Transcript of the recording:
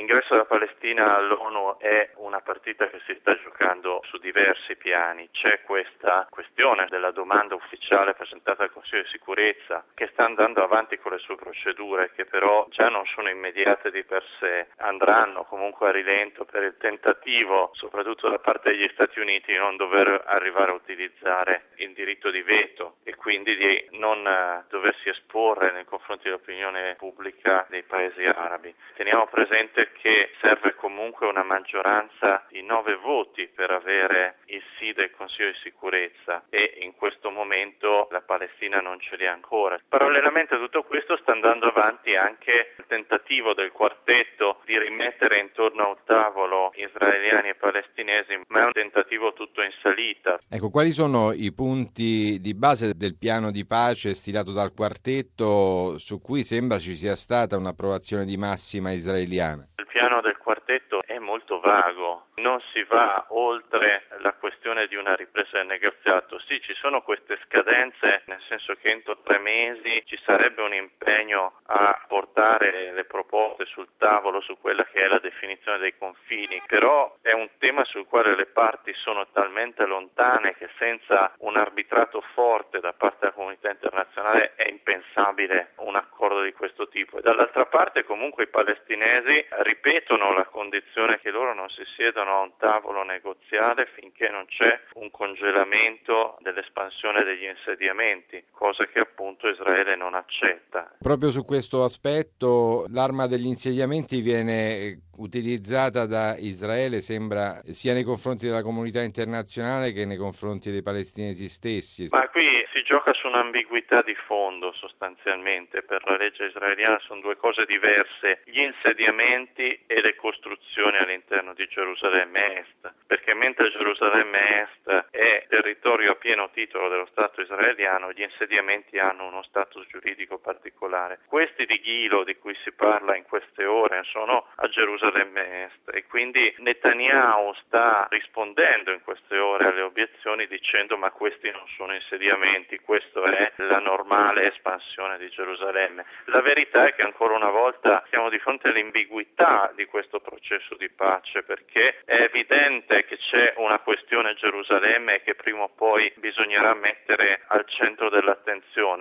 L'ingresso della Palestina all'ONU è una partita che si sta giocando su diversi piani. C'è questa questione della domanda ufficiale presentata al Consiglio di sicurezza che sta andando avanti con le sue procedure, che però già non sono immediate di per sé, andranno comunque a rilento per il tentativo, soprattutto da parte degli Stati Uniti, di non dover arrivare a utilizzare il diritto di veto e quindi di non doversi esporre nei confronti dell'opinione pubblica dei paesi arabi. Teniamo presente che serve comunque una maggioranza di 9 voti per avere il sì del Consiglio di sicurezza e in questo momento la Palestina non ce li ha ancora. Parallelamente a tutto questo sta andando avanti anche il tentativo del quartetto di rimettere intorno a un tavolo israeliani e palestinesi, ma è un tentativo tutto in salita. Ecco, quali sono i punti di base del piano di pace stilato dal quartetto su cui sembra ci sia stata un'approvazione di massima israeliana? Il piano del quartetto è molto vago, non si va oltre la questione di una ripresa del negoziato. Sì, ci sono queste scadenze, nel senso che entro 3 mesi ci sarebbe un impegno a portare le proposte sul tavolo su quella che è la definizione dei confini, però è un tema sul quale le parti sono talmente lontane che senza un arbitrato forte da parte della comunità internazionale è impensabile un accordo di questo tipo. E dall'altra parte comunque i palestinesi ripetono la condizione che loro non si siedano a un tavolo negoziale finché non c'è un congelamento dell'espansione degli insediamenti, cosa che appunto Israele non accetta. Proprio su questo aspetto l'arma degli insediamenti viene utilizzata da Israele, sembra, sia nei confronti della comunità internazionale che nei confronti dei palestinesi stessi. Ma qui si gioca su un'ambiguità di fondo sostanzialmente. Per la legge israeliana sono due cose diverse, gli insediamenti e le costruzioni all'interno di Gerusalemme Est, perché mentre Gerusalemme Est è territorio a pieno titolo dello Stato israeliano, gli insediamenti hanno uno status giuridico particolare. Questi di Gilo, di cui si parla in queste ore, sono a Gerusalemme Est e quindi Netanyahu sta rispondendo in queste ore alle obiezioni dicendo ma questi non sono insediamenti, questo è la normale espansione di Gerusalemme. La verità è che ancora una volta siamo di fronte all'ambiguità di questo processo di pace, perché è evidente che c'è una questione Gerusalemme che prima o poi bisognerà mettere al centro dell'attenzione.